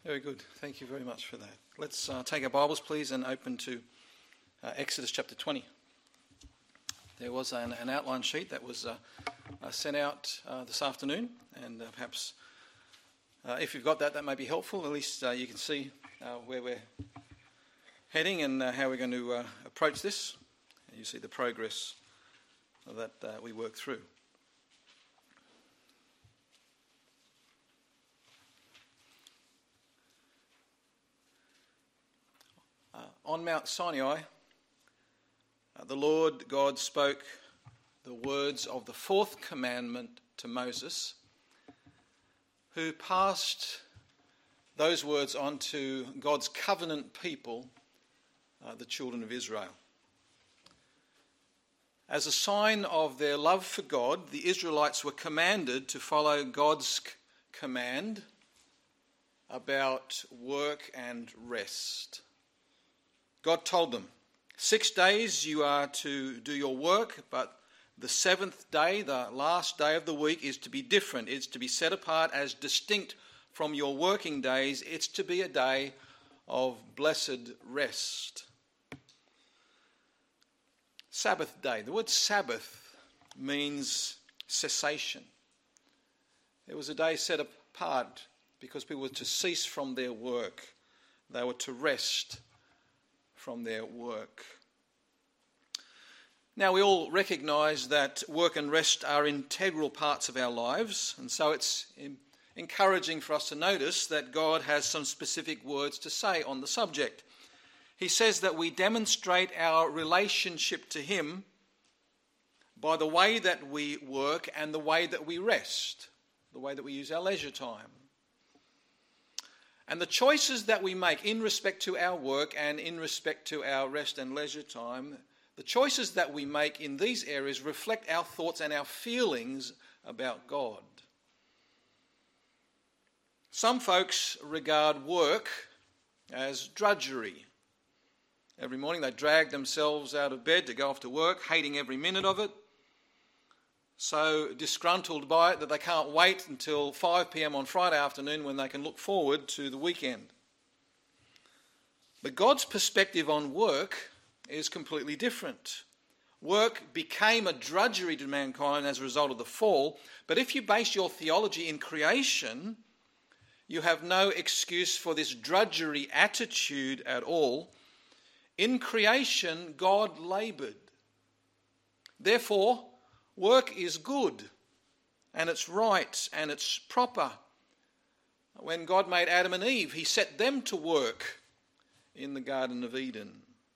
Very good. Thank you very much for that. Let's take our Bibles, please, and open to Exodus chapter 20. There was an outline sheet that was sent out this afternoon, and perhaps if you've got that, that may be helpful. At least you can see where we're heading and how we're going to approach this. You see the progress that we work through. On Mount Sinai, the Lord God spoke the words of the fourth commandment to Moses, who passed those words on to God's covenant people, the children of Israel. As a sign of their love for God, the Israelites were commanded to follow God's command about work and rest. God told them, 6 days you are to do your work, but the seventh day, the last day of the week, is to be different. It's to be set apart as distinct from your working days. It's to be a day of blessed rest. Sabbath day. The word Sabbath means cessation. It was a day set apart because people were to cease from their work. They were to rest from their work. Now, we all recognise that work and rest are integral parts of our lives, and so it's encouraging for us to notice that God has some specific words to say on the subject. He says that we demonstrate our relationship to Him by the way that we work and the way that we rest, the way that we use our leisure time. And the choices that we make in respect to our work and in respect to our rest and leisure time, the choices that we make in these areas reflect our thoughts and our feelings about God. Some folks regard work as drudgery. Every morning they drag themselves out of bed to go off to work, hating every minute of it, so disgruntled by it that they can't wait until 5 p.m. on Friday afternoon when they can look forward to the weekend. But God's perspective on work is completely different. Work became a drudgery to mankind as a result of the fall, but if you base your theology in creation, you have no excuse for this drudgery attitude at all. In creation, God laboured. Therefore, work is good, and it's right, and it's proper. When God made Adam and Eve, He set them to work in the Garden of Eden.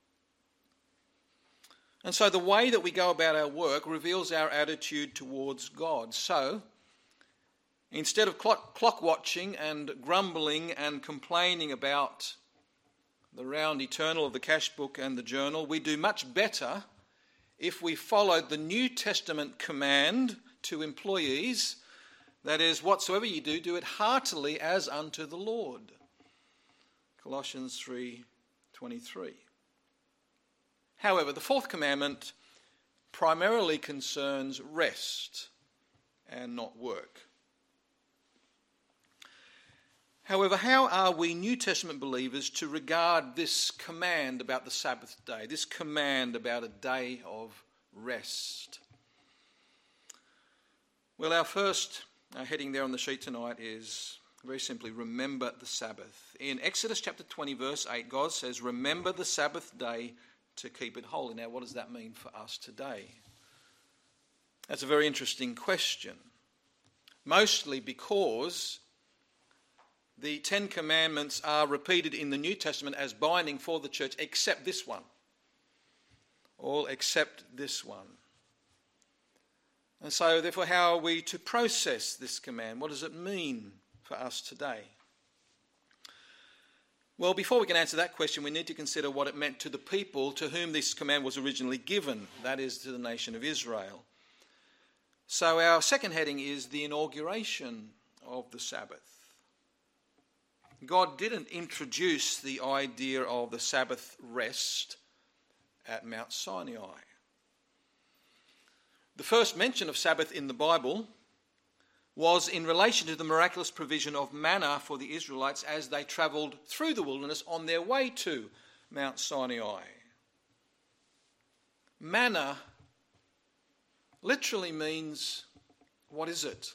And so the way that we go about our work reveals our attitude towards God. So, instead of clock watching and grumbling and complaining about the round eternal of the cash book and the journal, we do much better if we followed the New Testament command to employees, that is, whatsoever you do, do it heartily as unto the Lord. Colossians 3:23. However, the fourth commandment primarily concerns rest and not work. However, how are we New Testament believers to regard this command about the Sabbath day, this command about a day of rest? Well, our first heading there on the sheet tonight is very simply, remember the Sabbath. In Exodus chapter 20, verse 8, God says, remember the Sabbath day to keep it holy. Now, what does that mean for us today? That's a very interesting question, mostly because the Ten Commandments are repeated in the New Testament as binding for the church, except this one. All except this one. And so, therefore, how are we to process this command? What does it mean for us today? Well, before we can answer that question, we need to consider what it meant to the people to whom this command was originally given, that is, to the nation of Israel. So our second heading is the inauguration of the Sabbath. God didn't introduce the idea of the Sabbath rest at Mount Sinai. The first mention of Sabbath in the Bible was in relation to the miraculous provision of manna for the Israelites as they travelled through the wilderness on their way to Mount Sinai. Manna literally means, what is it?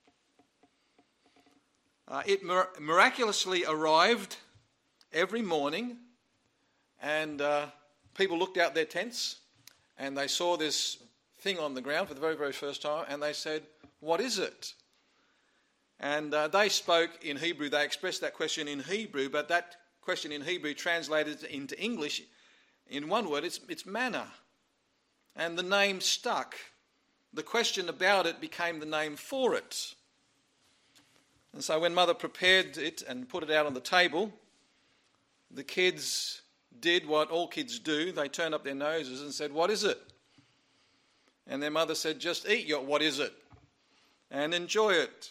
It miraculously arrived every morning, and people looked out their tents and they saw this thing on the ground for the very, very first time, and they said, "What is it?" And they spoke in Hebrew. They expressed that question in Hebrew, but that question in Hebrew translated into English in one word, it's manna. And the name stuck. The question about it became the name for it. And so when Mother prepared it and put it out on the table, the kids did what all kids do. They turned up their noses and said, "What is it?" And their mother said, "Just eat your what is it and enjoy it."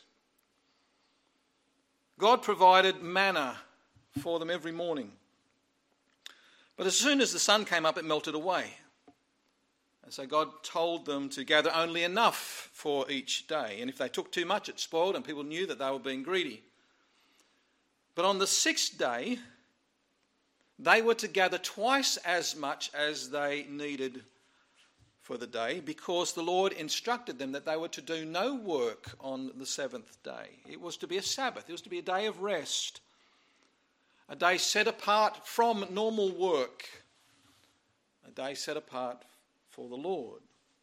God provided manna for them every morning. But as soon as the sun came up, it melted away. And so God told them to gather only enough for each day. And if they took too much, it spoiled, and people knew that they were being greedy. But on the sixth day, they were to gather twice as much as they needed for the day, because the Lord instructed them that they were to do no work on the seventh day. It was to be a Sabbath. It was to be a day of rest, a day set apart from normal work, a day set apart for the Lord.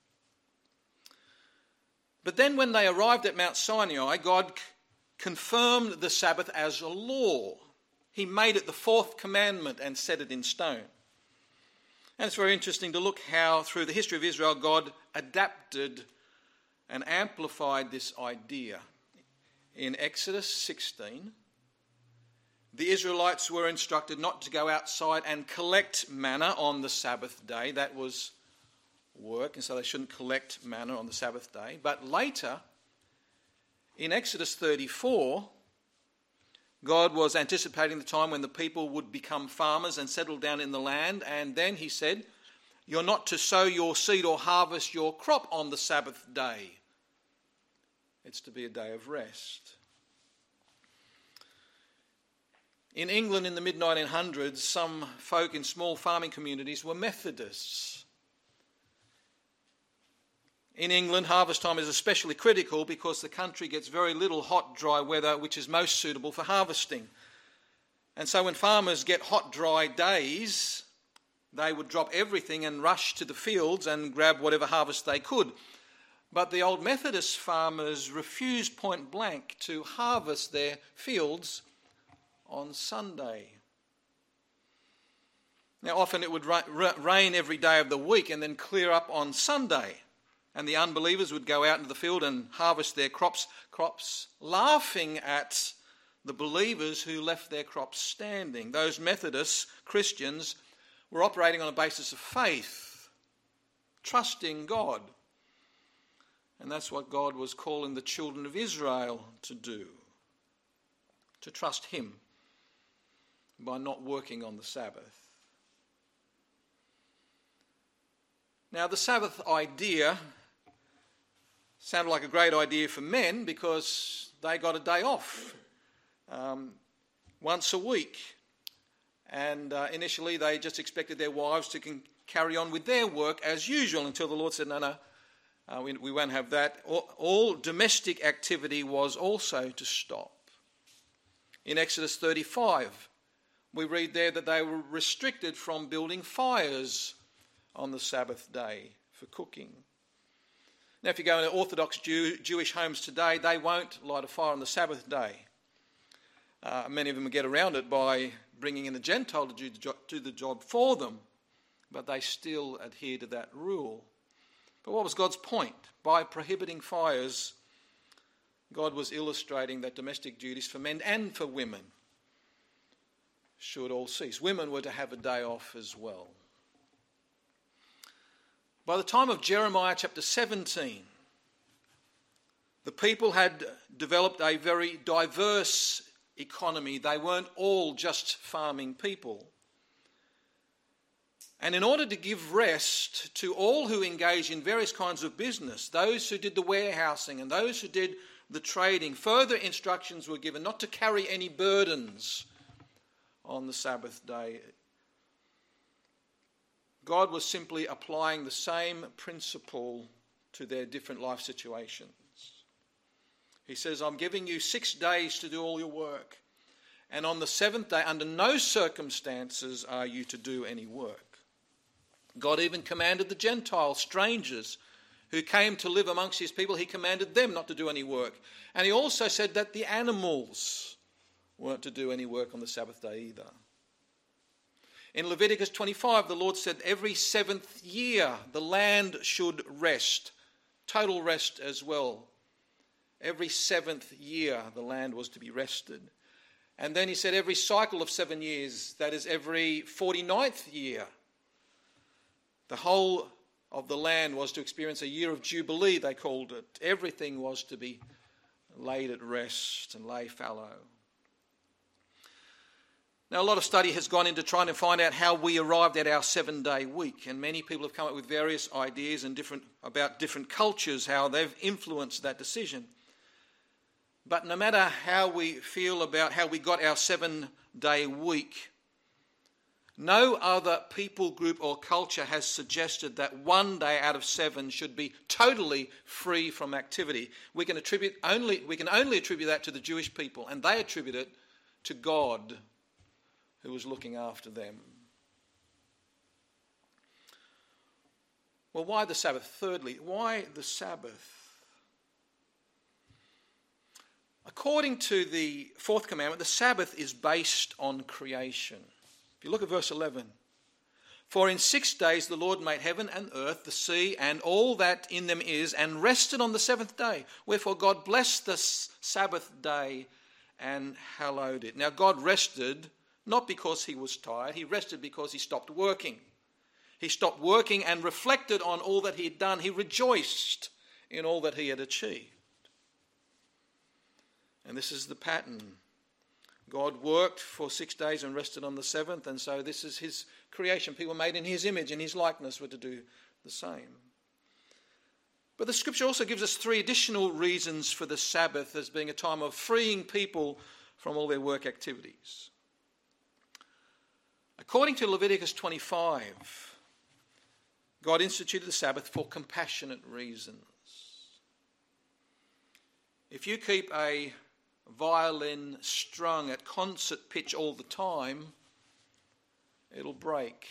But then when they arrived at Mount Sinai, God confirmed the Sabbath as a law. He made it the fourth commandment and set it in stone. And it's very interesting to look how, through the history of Israel, God adapted and amplified this idea. In Exodus 16, the Israelites were instructed not to go outside and collect manna on the Sabbath day. That was work, and so they shouldn't collect manna on the Sabbath day. But later, in Exodus 34, God was anticipating the time when the people would become farmers and settle down in the land, and then he said, "You're not to sow your seed or harvest your crop on the Sabbath day. It's to be a day of rest." In England in the mid-1900s, some folk in small farming communities were Methodists. In England, harvest time is especially critical because the country gets very little hot, dry weather, which is most suitable for harvesting. And so when farmers get hot, dry days, they would drop everything and rush to the fields and grab whatever harvest they could. But the old Methodist farmers refused point blank to harvest their fields on Sunday. Now, often it would rain every day of the week and then clear up on Sunday. And the unbelievers would go out into the field and harvest their crops, laughing at the believers who left their crops standing. Those Methodist Christians were operating on a basis of faith, trusting God. And that's what God was calling the children of Israel to do, to trust him by not working on the Sabbath. Now, the Sabbath idea sounded like a great idea for men because they got a day off once a week. And initially they just expected their wives to carry on with their work as usual until the Lord said, no, we won't have that. All domestic activity was also to stop. In Exodus 35, we read there that they were restricted from building fires on the Sabbath day for cooking. Now, if you go into Orthodox Jewish homes today, they won't light a fire on the Sabbath day. Many of them get around it by bringing in a Gentile to do the job for them, but they still adhere to that rule. But what was God's point? By prohibiting fires, God was illustrating that domestic duties for men and for women should all cease. Women were to have a day off as well. By the time of Jeremiah chapter 17, the people had developed a very diverse economy. They weren't all just farming people. And in order to give rest to all who engage in various kinds of business, those who did the warehousing and those who did the trading. Further instructions were given not to carry any burdens on the Sabbath day. God was simply applying the same principle to their different life situations. He says, I'm giving you 6 days to do all your work. And on the 7th day, under no circumstances are you to do any work. God even commanded the Gentiles, strangers, who came to live amongst his people, he commanded them not to do any work. And he also said that the animals weren't to do any work on the Sabbath day either. In Leviticus 25, the Lord said every 7th year the land should rest, total rest as well. Every 7th year the land was to be rested. And then he said every cycle of 7 years, that is every 49th year, the whole of the land was to experience a year of Jubilee, they called it. Everything was to be laid at rest and lay fallow. Now, a lot of study has gone into trying to find out how we arrived at our 7-day week, and many people have come up with various ideas and about different cultures, how they've influenced that decision. But no matter how we feel about how we got our 7-day week, no other people group or culture has suggested that 1 day out of 7 should be totally free from activity. We can only attribute that to the Jewish people, and they attribute it to God, who was looking after them. Well, why the Sabbath? Thirdly, why the Sabbath? According to the 4th commandment, the Sabbath is based on creation. If you look at verse 11. For in 6 days the Lord made heaven and earth, the sea, and all that in them is, and rested on the 7th day. Wherefore God blessed the Sabbath day and hallowed it. Now God rested not because he was tired, he rested because he stopped working. He stopped working and reflected on all that he had done. He rejoiced in all that he had achieved. And this is the pattern. God worked for 6 days and rested on the 7th, and so this is his creation. People made in his image and his likeness were to do the same. But the scripture also gives us 3 additional reasons for the Sabbath as being a time of freeing people from all their work activities. According to Leviticus 25, God instituted the Sabbath for compassionate reasons. If you keep a violin strung at concert pitch all the time, it'll break.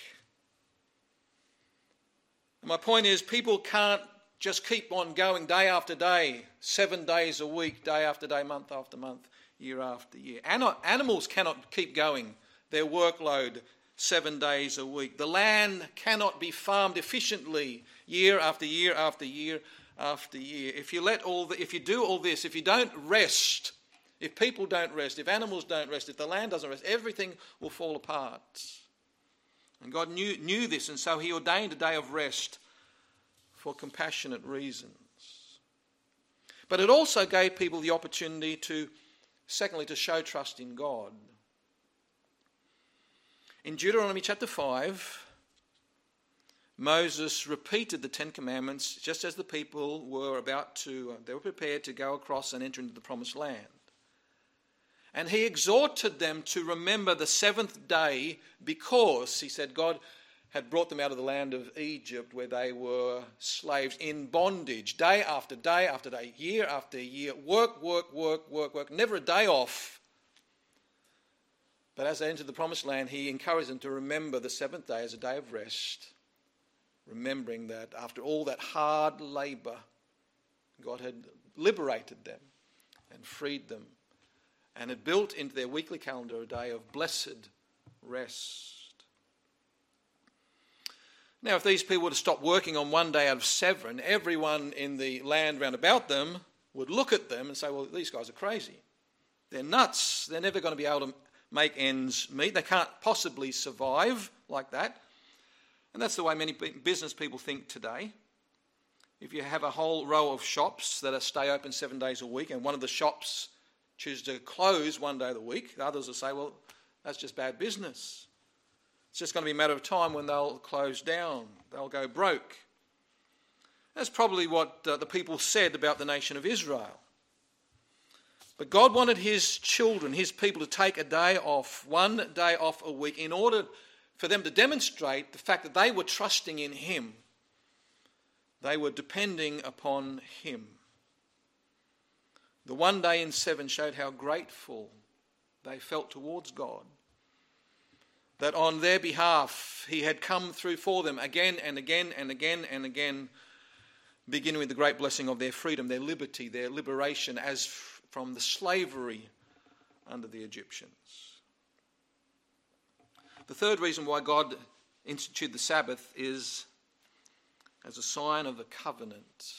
And my point is, people can't just keep on going day after day, 7 days a week, day after day, month after month, year after year. Animals cannot keep going their workload 7 days a week. The land cannot be farmed efficiently year after year after year after year. If you do all this, if you don't rest, if people don't rest, if animals don't rest, if the land doesn't rest, everything will fall apart. And God knew this, and so he ordained a day of rest for compassionate reasons. But it also gave people the opportunity to, secondly, to show trust in God. In Deuteronomy chapter 5, Moses repeated the 10 Commandments just as the people were they were prepared to go across and enter into the promised land. And he exhorted them to remember the 7th day because, he said, God had brought them out of the land of Egypt where they were slaves in bondage, day after day after day, year after year, work, never a day off. But as they entered the promised land, he encouraged them to remember the 7th day as a day of rest, remembering that after all that hard labour, God had liberated them and freed them and had built into their weekly calendar a day of blessed rest. Now, if these people were to stop working on 1 day out of 7, everyone in the land round about them would look at them and say, well, these guys are crazy. They're nuts. They're never going to be able to make ends meet. They can't possibly survive like that. And that's the way many business people think today. If you have a whole row of shops that stay open 7 days a week and one of the shops chooses to close 1 day of the week, the others will say, well, that's just bad business. It's just going to be a matter of time when they'll close down. They'll go broke. That's probably what the people said about the nation of Israel. But God wanted his children, his people, to take a day off, one day off a week, in order for them to demonstrate the fact that they were trusting in him. They were depending upon him. The one day in 7 showed how grateful they felt towards God, that on their behalf he had come through for them again and again and again and again, beginning with the great blessing of their freedom, their liberty, their liberation as from the slavery under the Egyptians. The third reason why God instituted the Sabbath is as a sign of the covenant.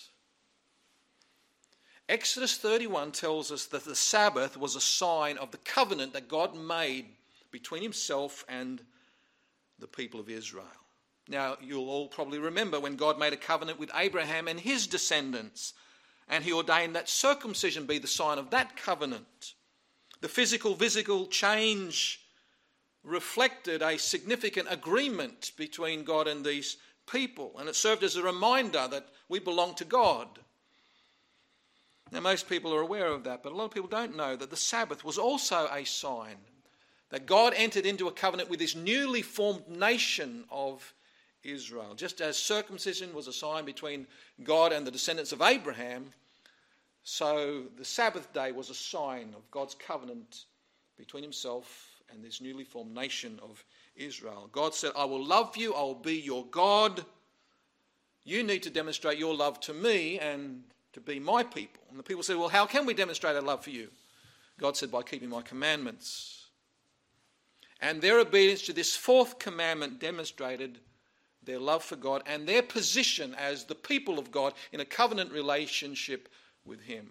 Exodus 31 tells us that the Sabbath was a sign of the covenant that God made between himself and the people of Israel. Now, you'll all probably remember when God made a covenant with Abraham and his descendants, and he ordained that circumcision be the sign of that covenant. The physical change reflected a significant agreement between God and these people, and it served as a reminder that we belong to God. Now, most people are aware of that, but a lot of people don't know that the Sabbath was also a sign that God entered into a covenant with this newly formed nation of Israel. Just as circumcision was a sign between God and the descendants of Abraham, so the Sabbath day was a sign of God's covenant between himself and this newly formed nation of Israel. God said, I will love you, I will be your God. You need to demonstrate your love to me and to be my people. And the people said, well, how can we demonstrate our love for you? God said, by keeping my commandments. And their obedience to this fourth commandment demonstrated their love for God and their position as the people of God in a covenant relationship with him.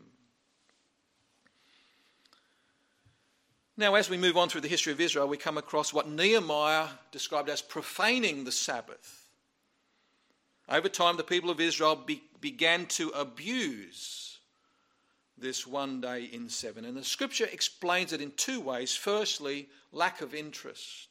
Now, as we move on through the history of Israel, we come across what Nehemiah described as profaning the Sabbath. Over time, the people of Israel began to abuse this one day in 7. And the scripture explains it in two ways. Firstly, lack of interest.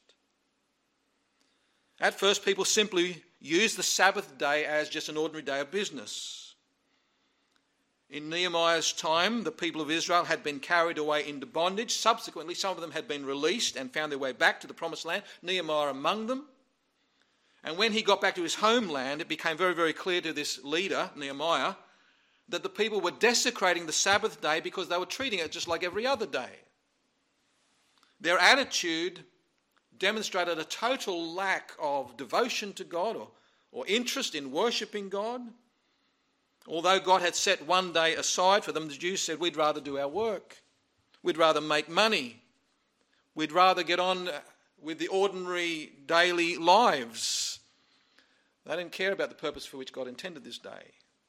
At first, people simply used the Sabbath day as just an ordinary day of business. In Nehemiah's time, the people of Israel had been carried away into bondage. Subsequently, some of them had been released and found their way back to the promised land, Nehemiah among them. And when he got back to his homeland, it became very, very clear to this leader, Nehemiah, that the people were desecrating the Sabbath day because they were treating it just like every other day. Their attitude demonstrated a total lack of devotion to God or interest in worshipping God. Although God had set one day aside for them, the Jews said, we'd rather do our work. We'd rather make money. We'd rather get on with the ordinary daily lives. They didn't care about the purpose for which God intended this day.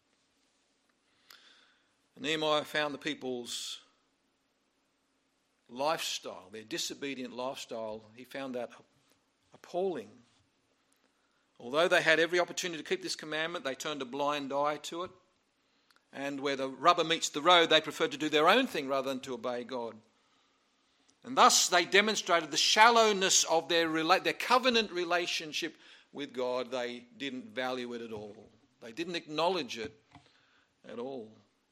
Nehemiah found the people's lifestyle, their disobedient lifestyle, he found that appalling. Although they had every opportunity to keep this commandment, they turned a blind eye to it. And where the rubber meets the road, they preferred to do their own thing rather than to obey God. And thus they demonstrated the shallowness of their covenant relationship with God. They didn't value it at all. They didn't acknowledge it at all.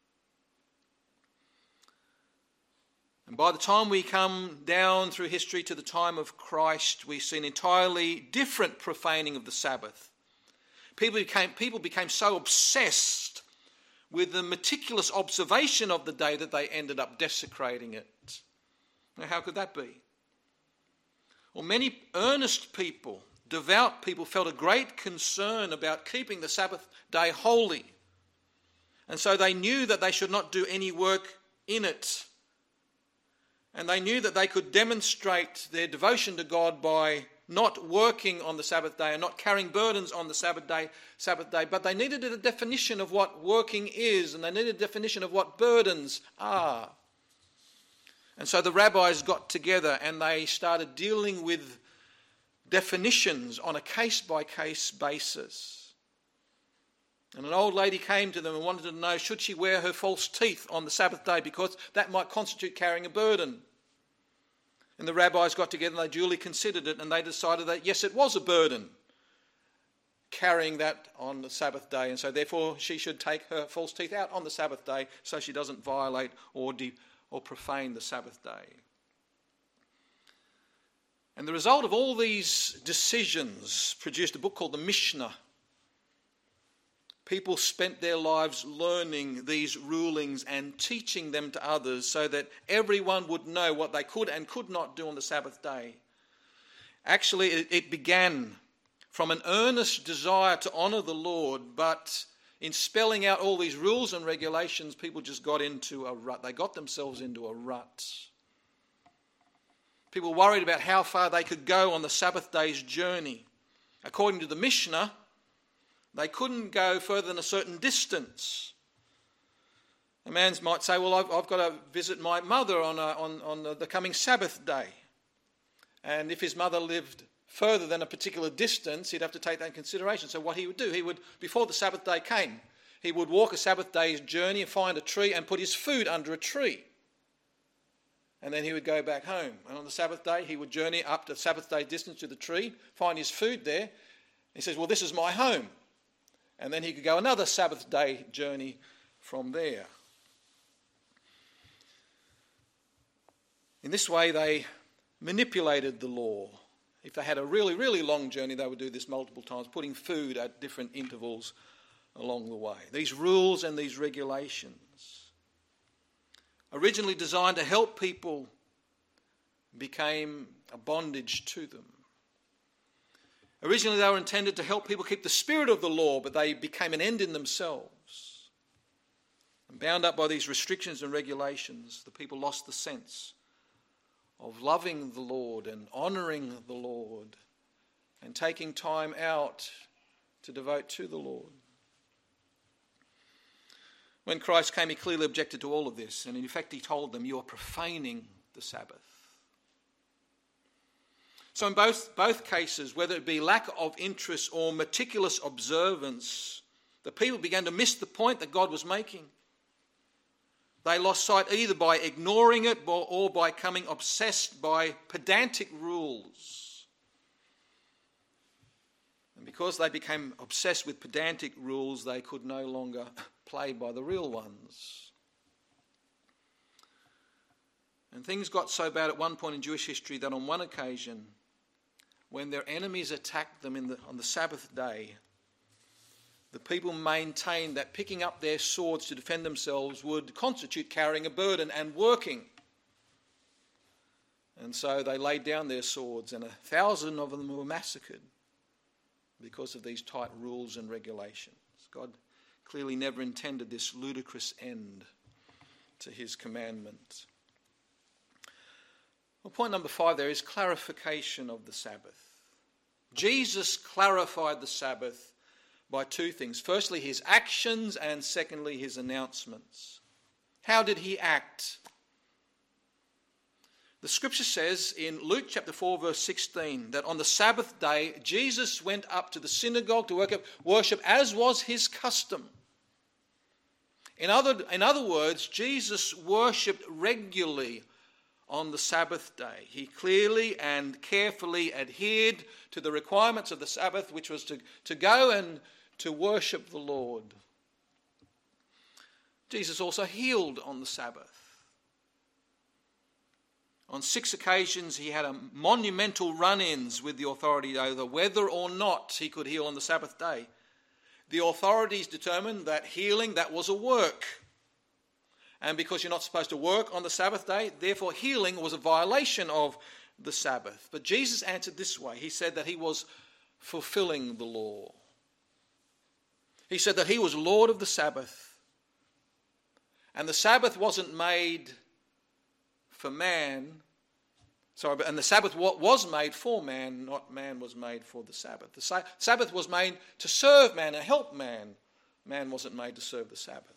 And by the time we come down through history to the time of Christ, we see an entirely different profaning of the Sabbath. People became so obsessed with the meticulous observation of the day that they ended up desecrating it. Now, how could that be? Well, many earnest people, devout people, felt a great concern about keeping the Sabbath day holy. And so they knew that they should not do any work in it. And they knew that they could demonstrate their devotion to God by not working on the Sabbath day and not carrying burdens on the Sabbath day, but they needed a definition of what working is, and they needed a definition of what burdens are. And so the rabbis got together and they started dealing with definitions on a case-by-case basis. And an old lady came to them and wanted to know, should she wear her false teeth on the Sabbath day because that might constitute carrying a burden? And the rabbis got together and they duly considered it, and they decided that yes, it was a burden carrying that on the Sabbath day, and so therefore she should take her false teeth out on the Sabbath day so she doesn't violate or or profane the Sabbath day. And the result of all these decisions produced a book called the Mishnah. People spent their lives learning these rulings and teaching them to others so that everyone would know what they could and could not do on the Sabbath day. Actually, it began from an earnest desire to honour the Lord, but in spelling out all these rules and regulations, people just got into a rut. They got themselves into a rut. People worried about how far they could go on the Sabbath day's journey. According to the Mishnah, they couldn't go further than a certain distance. A man might say, well, I've got to visit my mother on the coming Sabbath day. And if his mother lived further than a particular distance, he'd have to take that into consideration. So what he would do, before the Sabbath day came, he would walk a Sabbath day's journey and find a tree and put his food under a tree. And then he would go back home. And on the Sabbath day, he would journey up to Sabbath day distance to the tree, find his food there. He says, well, this is my home. And then he could go another Sabbath day journey from there. In this way, they manipulated the law. If they had a really, really long journey, they would do this multiple times, putting food at different intervals along the way. These rules and these regulations, originally designed to help people, became a bondage to them. Originally they were intended to help people keep the spirit of the law, but they became an end in themselves. And bound up by these restrictions and regulations, the people lost the sense of loving the Lord and honouring the Lord and taking time out to devote to the Lord. When Christ came, he clearly objected to all of this, and in fact he told them, you are profaning the Sabbath. So in both cases, whether it be lack of interest or meticulous observance, the people began to miss the point that God was making. They lost sight either by ignoring it or by becoming obsessed by pedantic rules. And because they became obsessed with pedantic rules, they could no longer play by the real ones. And things got so bad at one point in Jewish history that on one occasion, when their enemies attacked them on the Sabbath day, the people maintained that picking up their swords to defend themselves would constitute carrying a burden and working. And so they laid down their swords, and 1,000 of them were massacred because of these tight rules and regulations. God clearly never intended this ludicrous end to his commandment. Well, point number 5 there is clarification of the Sabbath. Jesus clarified the Sabbath by two things. Firstly, his actions, and secondly, his announcements. How did he act? The scripture says in Luke chapter 4 verse 16 that on the Sabbath day Jesus went up to the synagogue to worship as was his custom. In other words, Jesus worshipped regularly on the Sabbath day. He clearly and carefully adhered to the requirements of the Sabbath, which was to go and to worship the Lord. Jesus also healed on the Sabbath. On 6 occasions he had a monumental run-ins with the authority over whether or not he could heal on the Sabbath day. The authorities determined that healing, that was a work. And because you're not supposed to work on the Sabbath day, therefore healing was a violation of the Sabbath. But Jesus answered this way. He said that he was fulfilling the law. He said that he was Lord of the Sabbath. And the Sabbath wasn't made for man. And the Sabbath was made for man, not man was made for the Sabbath. The Sabbath was made to serve man and help man. Man wasn't made to serve the Sabbath.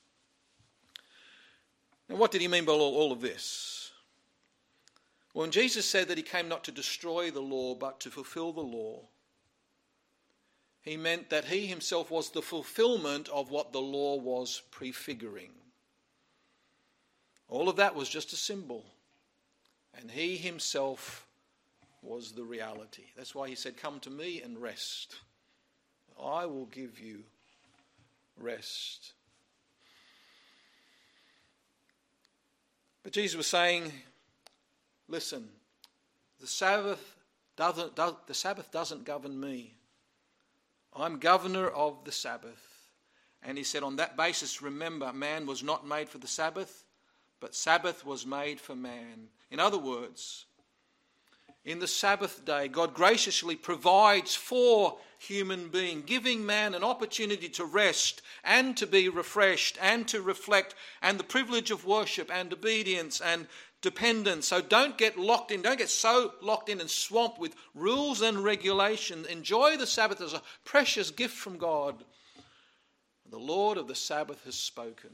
And what did he mean by all of this? Well, when Jesus said that he came not to destroy the law, but to fulfill the law, he meant that he himself was the fulfillment of what the law was prefiguring. All of that was just a symbol. And he himself was the reality. That's why he said, come to me and rest. I will give you rest. But Jesus was saying, listen, the Sabbath doesn't govern me. I'm governor of the Sabbath. And he said, on that basis, remember, man was not made for the Sabbath, but Sabbath was made for man. In other words, in the Sabbath day, God graciously provides for human being, giving man an opportunity to rest and to be refreshed and to reflect, and the privilege of worship and obedience and dependence. So don't get locked in, don't get so locked in and swamped with rules and regulations. Enjoy the Sabbath as a precious gift from God. The Lord of the Sabbath has spoken.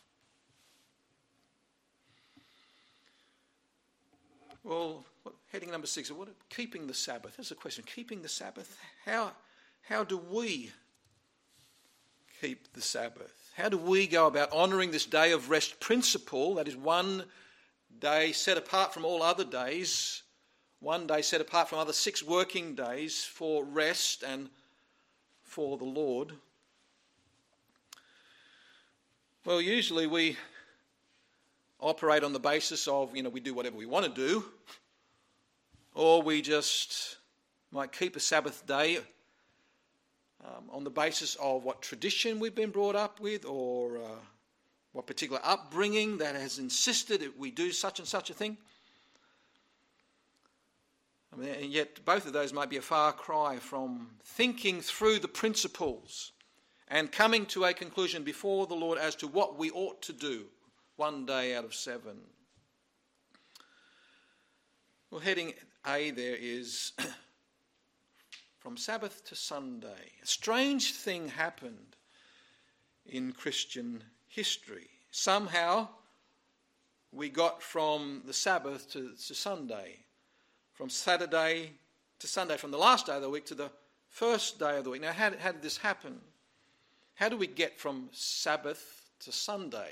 Well, heading number 6, keeping the Sabbath. That's a question. Keeping the Sabbath. How do we keep the Sabbath? How do we go about honouring this day of rest principle? That is one day set apart from all other days. One day set apart from other 6 working days for rest and for the Lord. Well, usually we operate on the basis of, we do whatever we want to do, or we just might keep a Sabbath day on the basis of what tradition we've been brought up with, or what particular upbringing that has insisted that we do such and such a thing. And yet both of those might be a far cry from thinking through the principles and coming to a conclusion before the Lord as to what we ought to do one day out of 7. Well, heading A there is from Sabbath to Sunday. A strange thing happened in Christian history. Somehow we got from the Sabbath to Sunday, from Saturday to Sunday, from the last day of the week to the first day of the week. Now, how did this happen? How do we get from Sabbath to Sunday?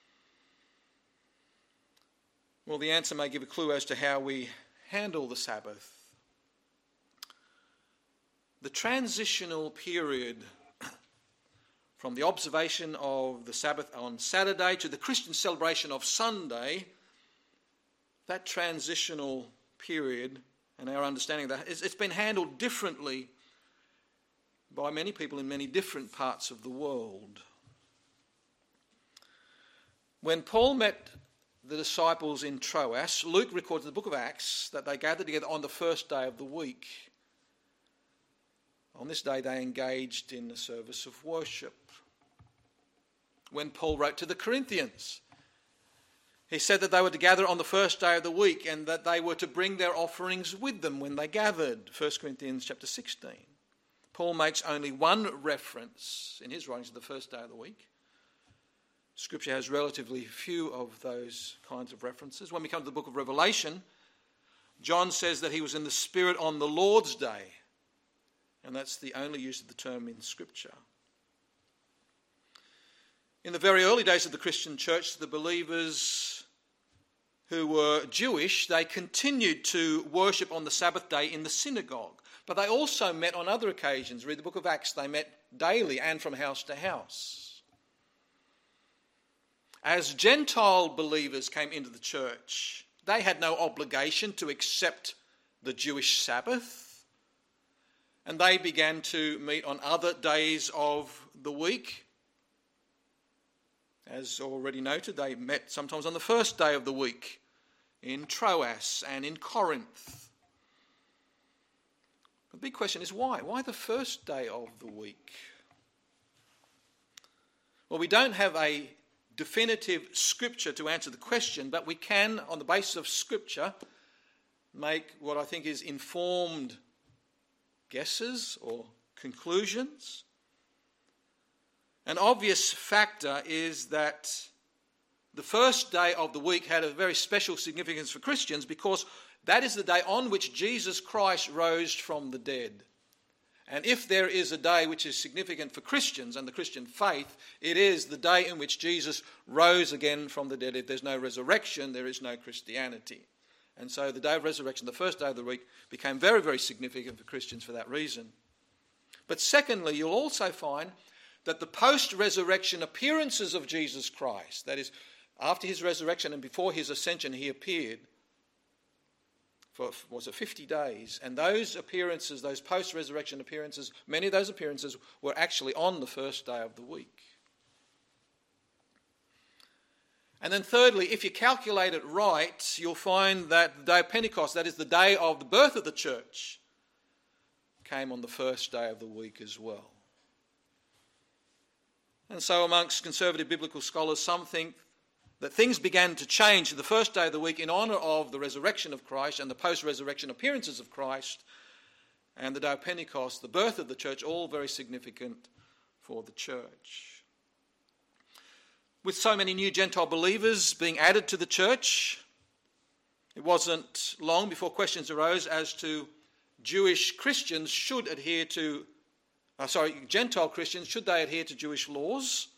Well, the answer may give a clue as to how we handle the Sabbath. The transitional period from the observation of the Sabbath on Saturday to the Christian celebration of Sunday, that transitional period and our understanding of that, it's been handled differently by many people in many different parts of the world. When Paul met the disciples in Troas, Luke records in the book of Acts that they gathered together on the first day of the week. On this day they engaged in a service of worship. When Paul wrote to the Corinthians, he said that they were to gather on the first day of the week and that they were to bring their offerings with them when they gathered. 1 Corinthians chapter 16. Paul makes only one reference in his writings to the first day of the week. Scripture has relatively few of those kinds of references. When we come to the book of Revelation, John says that he was in the Spirit on the Lord's day. And that's the only use of the term in Scripture. In the very early days of the Christian church, the believers who were Jewish, they continued to worship on the Sabbath day in the synagogue. But they also met on other occasions. Read the book of Acts, they met daily and from house to house. As Gentile believers came into the church, they had no obligation to accept the Jewish Sabbath. And they began to meet on other days of the week. As already noted, they met sometimes on the first day of the week in Troas and in Corinth. The big question is why? Why the first day of the week? Well, we don't have a definitive scripture to answer the question, but we can, on the basis of scripture, make what I think is informed guesses or conclusions. An obvious factor is that the first day of the week had a very special significance for Christians because that is the day on which Jesus Christ rose from the dead. And if there is a day which is significant for Christians and the Christian faith, it is the day in which Jesus rose again from the dead. If there's no resurrection, there is no Christianity. And so the day of resurrection, the first day of the week, became very, very significant for Christians for that reason. But secondly, you'll also find that the post-resurrection appearances of Jesus Christ, that is, after his resurrection and before his ascension, he appeared for, 50 days. And those appearances, those post-resurrection appearances, many of those appearances were actually on the first day of the week. And then thirdly, if you calculate it right, you'll find that the day of Pentecost, that is the day of the birth of the church, came on the first day of the week as well. And so amongst conservative biblical scholars, some think that things began to change the first day of the week in honour of the resurrection of Christ and the post-resurrection appearances of Christ, and the day of Pentecost, the birth of the church, all very significant for the church. With so many new Gentile believers being added to the church, it wasn't long before questions arose as to Jewish Christians should adhere to, Gentile Christians, should they adhere to Jewish laws?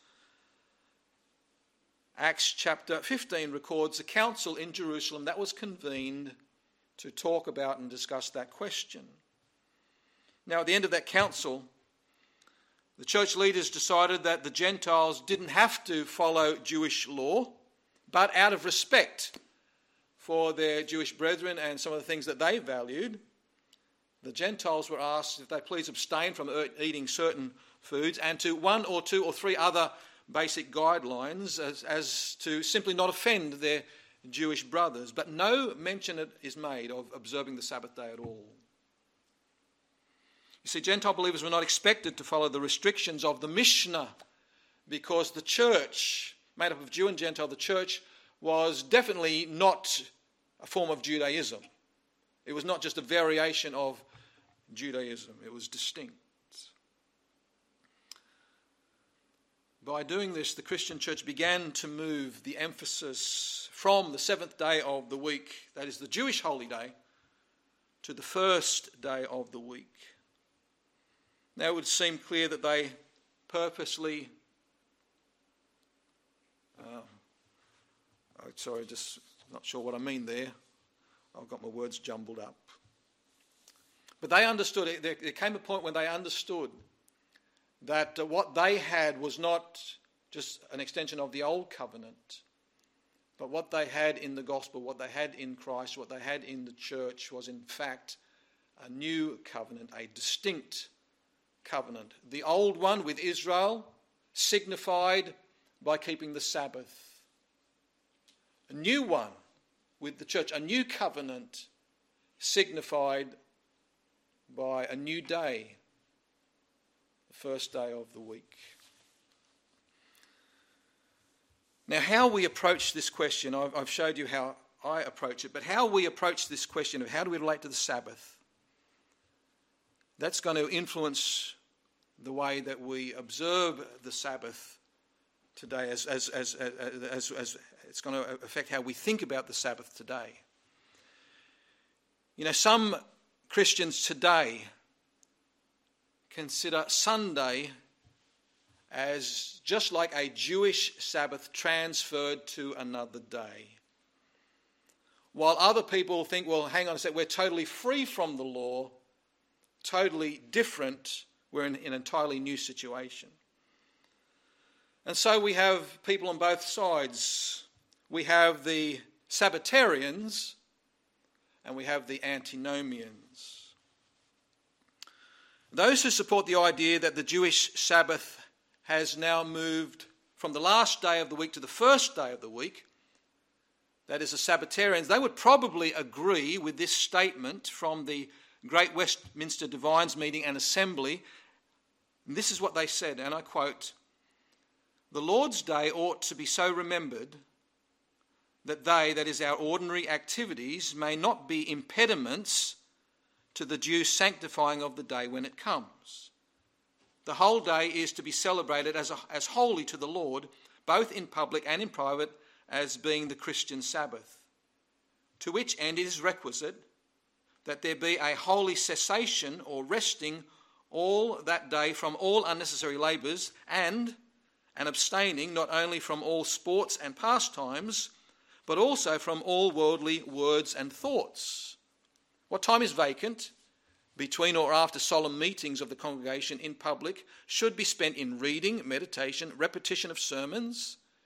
Acts chapter 15 records a council in Jerusalem that was convened to talk about and discuss that question. Now, at the end of that council, the church leaders decided that the Gentiles didn't have to follow Jewish law, but out of respect for their Jewish brethren and some of the things that they valued, the Gentiles were asked if they please abstain from eating certain foods and to one or two or three other basic guidelines as to simply not offend their Jewish brothers. But no mention is made of observing the Sabbath day at all. You see, Gentile believers were not expected to follow the restrictions of the Mishnah because the church, made up of Jew and Gentile, the church was definitely not a form of Judaism. It was not just a variation of Judaism. It was distinct. By doing this, the Christian church began to move the emphasis from the seventh day of the week, that is the Jewish holy day, to the first day of the week. Now it would seem clear that they purposely, just not sure what I mean there. I've got my words jumbled up. But they understood it. There came a point when they understood that what they had was not just an extension of the old covenant, but what they had in the gospel, what they had in Christ, what they had in the church was in fact a new covenant, a distinct covenant. The old one with Israel signified by keeping the Sabbath. A new one with the church, a new covenant signified by a new day, the first day of the week. Now, how we approach this question, I've showed you how I approach it, but how we approach this question of how do we relate to the Sabbath, that's going to influence the way that we observe the Sabbath today, as it's going to affect how we think about the Sabbath today. You know, some Christians today consider Sunday as just like a Jewish Sabbath transferred to another day. While other people think, well, hang on a sec, we're totally free from the law, totally different, we're in an entirely new situation. And so we have people on both sides. We have the Sabbatarians and we have the Antinomians. Those who support the idea that the Jewish Sabbath has now moved from the last day of the week to the first day of the week, that is the Sabbatarians, they would probably agree with this statement from the Great Westminster Divines Meeting and Assembly. And this is what they said, and I quote, "The Lord's Day ought to be so remembered that they, that is our ordinary activities, may not be impediments to the due sanctifying of the day when it comes. The whole day is to be celebrated as holy to the Lord, both in public and in private, as being the Christian Sabbath. To which end it is requisite that there be a holy cessation or resting all that day from all unnecessary labours and abstaining not only from all sports and pastimes, but also from all worldly words and thoughts. What time is vacant between or after solemn meetings of the congregation in public should be spent in reading, meditation, repetition of sermons,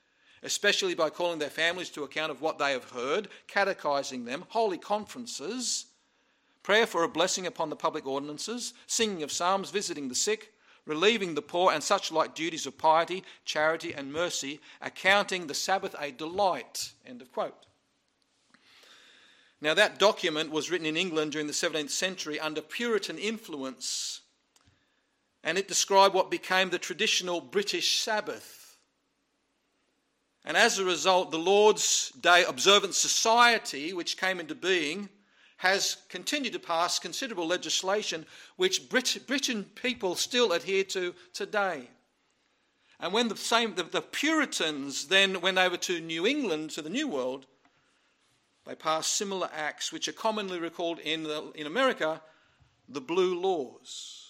especially by calling their families to account of what they have heard, catechizing them, holy conferences, prayer for a blessing upon the public ordinances, singing of psalms, visiting the sick, relieving the poor, and such like duties of piety, charity, and mercy, accounting the Sabbath a delight." End of quote. Now, that document was written in England during the 17th century under Puritan influence, and it described what became the traditional British Sabbath. And as a result, the Lord's Day Observance Society, which came into being, has continued to pass considerable legislation which Britain people still adhere to today. And when the Puritans then went over to New England, to the New World, they passed similar acts which are commonly recalled in America, the Blue Laws.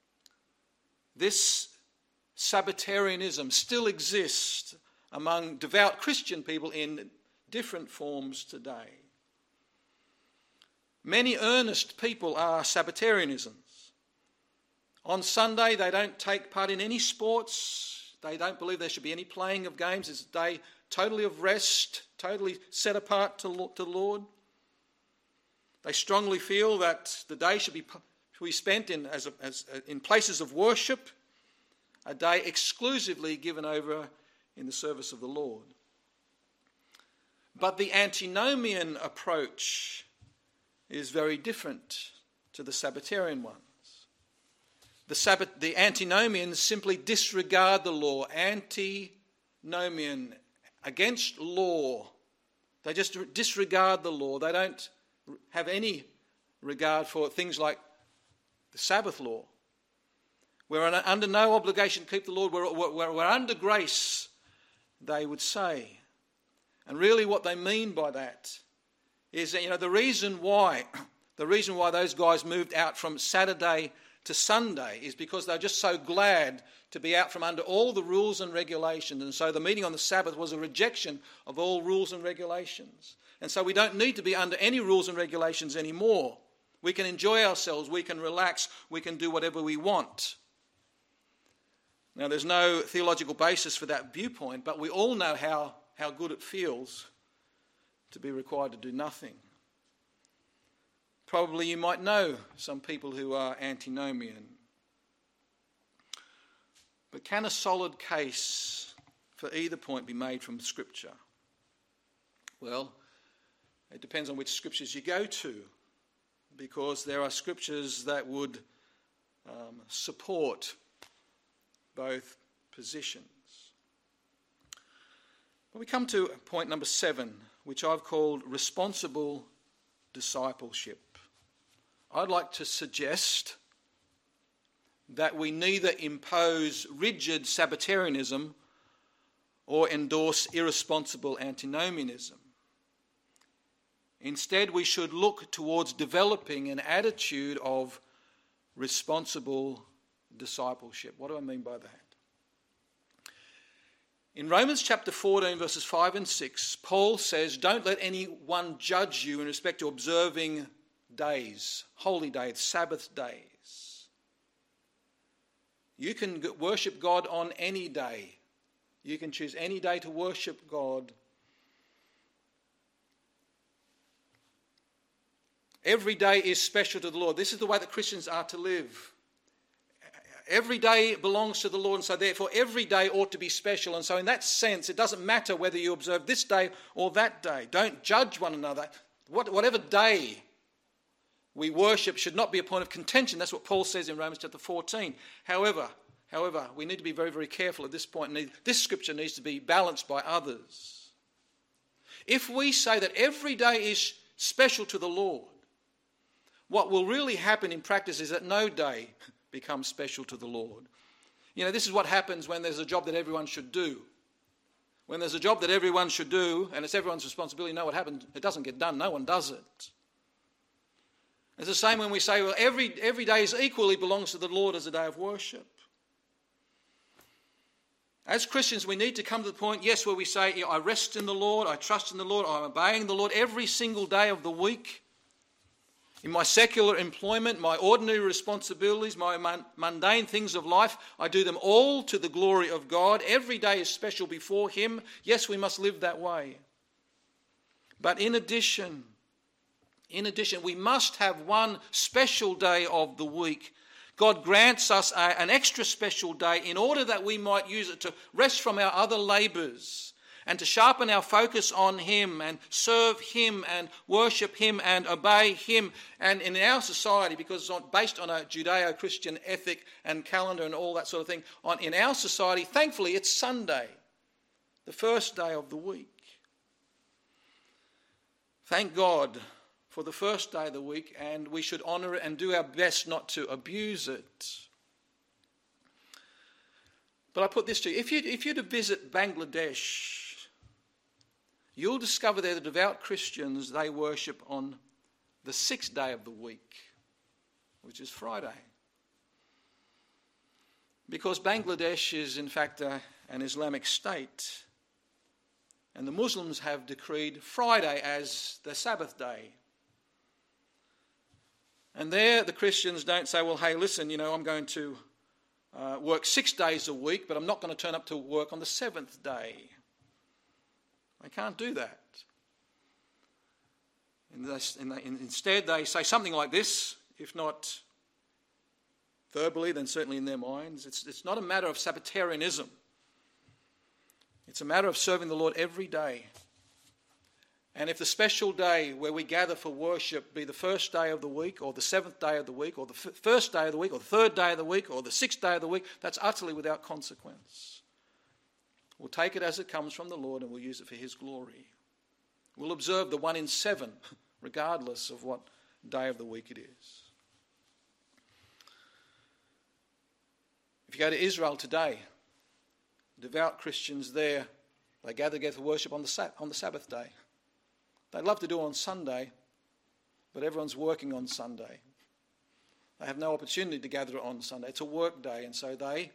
This Sabbatarianism still exists among devout Christian people in different forms today. Many earnest people are Sabbatarianisms. On Sunday, they don't take part in any sports. They don't believe there should be any playing of games. It's a day totally of rest, totally set apart to the Lord. They strongly feel that the day should be spent in places of worship, a day exclusively given over in the service of the Lord. But the antinomian approach is very different to the Sabbatarian ones. The antinomians simply disregard the law. Antinomian, against law. They just disregard the law. They don't have any regard for things like the Sabbath law. We're under no obligation to keep the Lord. We're under grace, they would say. And really what they mean by that is that, the reason why those guys moved out from Saturday to Sunday is because they're just so glad to be out from under all the rules and regulations. And so the meeting on the Sabbath was a rejection of all rules and regulations. And so we don't need to be under any rules and regulations anymore. We can enjoy ourselves, we can relax, we can do whatever we want. Now, there's no theological basis for that viewpoint, but we all know how good it feels to be required to do nothing. Probably you might know some people who are antinomian. But can a solid case for either point be made from Scripture? Well, it depends on which Scriptures you go to, because there are Scriptures that would support both positions. But we come to point number 7, which I've called responsible discipleship. I'd like to suggest that we neither impose rigid Sabbatarianism or endorse irresponsible antinomianism. Instead, we should look towards developing an attitude of responsible discipleship. What do I mean by that? In Romans chapter 14, verses 5 and 6, Paul says, "Don't let anyone judge you in respect to observing days, holy days, Sabbath days." You can worship God on any day. You can choose any day to worship God. Every day is special to the Lord. This is the way that Christians are to live. Every day belongs to the Lord, and so therefore every day ought to be special. And so in that sense, it doesn't matter whether you observe this day or that day. Don't judge one another. Whatever day we worship should not be a point of contention. That's what Paul says in Romans chapter 14. However, we need to be very, very careful at this point. This scripture needs to be balanced by others. If we say that every day is special to the Lord, what will really happen in practice is that no day becomes special to the Lord. This is what happens when there's a job that everyone should do. When there's a job that everyone should do, and it's everyone's responsibility, what happens? It doesn't get done. No one does it. It's the same when we say, well, every day is equally belongs to the Lord as a day of worship. As Christians, we need to come to the point, yes, where we say, I rest in the Lord, I trust in the Lord, I'm obeying the Lord every single day of the week. In my secular employment, my ordinary responsibilities, my mundane things of life, I do them all to the glory of God. Every day is special before Him. Yes, we must live that way. But in addition, we must have one special day of the week. God grants us an extra special day in order that we might use it to rest from our other labours and to sharpen our focus on Him and serve Him and worship Him and obey Him. And in our society, because it's based on a Judeo-Christian ethic and calendar and all that sort of thing, in our society, thankfully, it's Sunday, the first day of the week. Thank God for the first day of the week, and we should honour it and do our best not to abuse it. But I put this to you. If you're to visit Bangladesh, you'll discover there the devout Christians, they worship on the sixth day of the week, which is Friday. Because Bangladesh is in fact an Islamic state, and the Muslims have decreed Friday as the Sabbath day. And there the Christians don't say, well, hey, listen, I'm going to work 6 days a week, but I'm not going to turn up to work on the seventh day. They can't do that. Instead, they say something like this, if not verbally, then certainly in their minds. It's not a matter of Sabbatarianism. It's a matter of serving the Lord every day. And if the special day where we gather for worship be the first day of the week, or the seventh day of the week, or the first day of the week, or the third day of the week, or the sixth day of the week, that's utterly without consequence. We'll take it as it comes from the Lord and we'll use it for His glory. We'll observe the 1 in 7, regardless of what day of the week it is. If you go to Israel today, devout Christians there, they gather together for worship on the Sabbath day. They'd love to do it on Sunday, but everyone's working on Sunday. They have no opportunity to gather on Sunday. It's a work day, and so they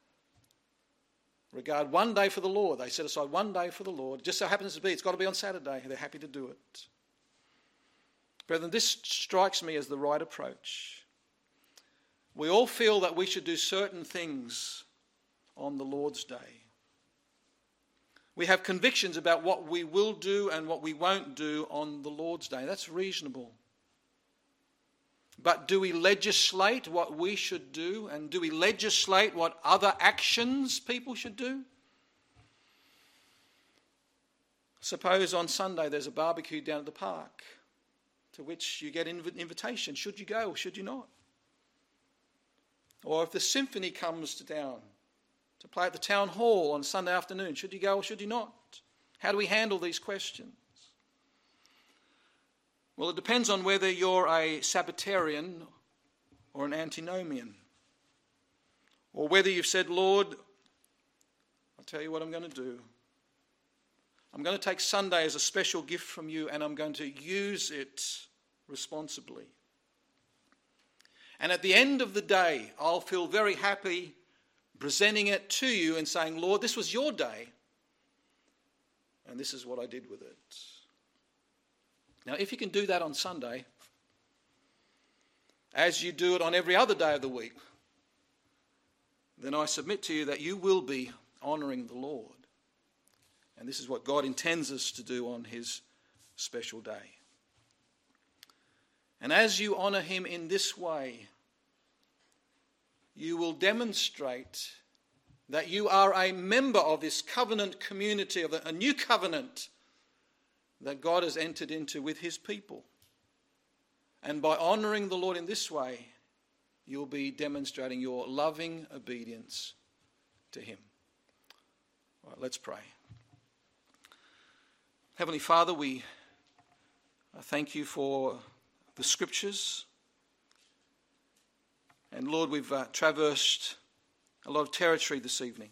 regard one day for the Lord. They set aside one day for the Lord. It just so happens to be, it's got to be on Saturday. They're happy to do it. Brethren, this strikes me as the right approach. We all feel that we should do certain things on the Lord's day. We have convictions about what we will do and what we won't do on the Lord's day. That's reasonable. But do we legislate what we should do? And do we legislate what other actions people should do? Suppose on Sunday there's a barbecue down at the park to which you get invitation. Should you go or should you not? Or if the symphony comes to town to play at the town hall on Sunday afternoon, should you go or should you not? How do we handle these questions? Well, it depends on whether you're a Sabbatarian or an antinomian, or whether you've said, Lord, I'll tell you what I'm going to do. I'm going to take Sunday as a special gift from you, and I'm going to use it responsibly. And at the end of the day, I'll feel very happy presenting it to you and saying, Lord, this was your day, and this is what I did with it. Now, if you can do that on Sunday, as you do it on every other day of the week, then I submit to you that you will be honouring the Lord. And this is what God intends us to do on His special day. And as you honour Him in this way, you will demonstrate that you are a member of this covenant community, of a new covenant that God has entered into with His people. And by honouring the Lord in this way, you'll be demonstrating your loving obedience to Him. All right, let's pray. Heavenly Father, we thank you for the Scriptures. And Lord, we've traversed a lot of territory this evening.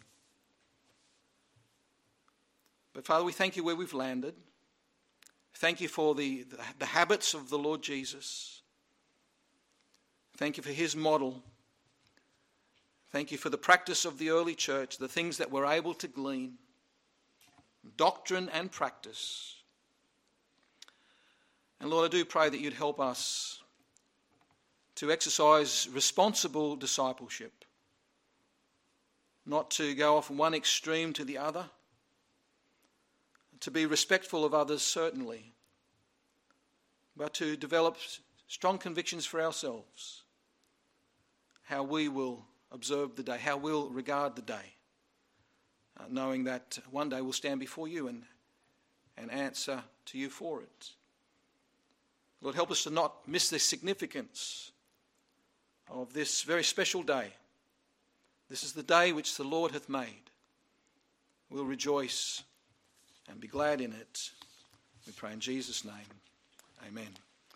But Father, we thank you where we've landed. Thank you for the habits of the Lord Jesus. Thank you for His model. Thank you for the practice of the early church, the things that we're able to glean, doctrine and practice. And Lord, I do pray that you'd help us to exercise responsible discipleship, not to go off from one extreme to the other, to be respectful of others certainly, but to develop strong convictions for ourselves, how we will observe the day, how we'll regard the day, knowing that one day we'll stand before you and answer to you for it. Lord, help us to not miss the significance of this very special day. This is the day which the Lord hath made. We'll rejoice and be glad in it. We pray in Jesus' name. Amen.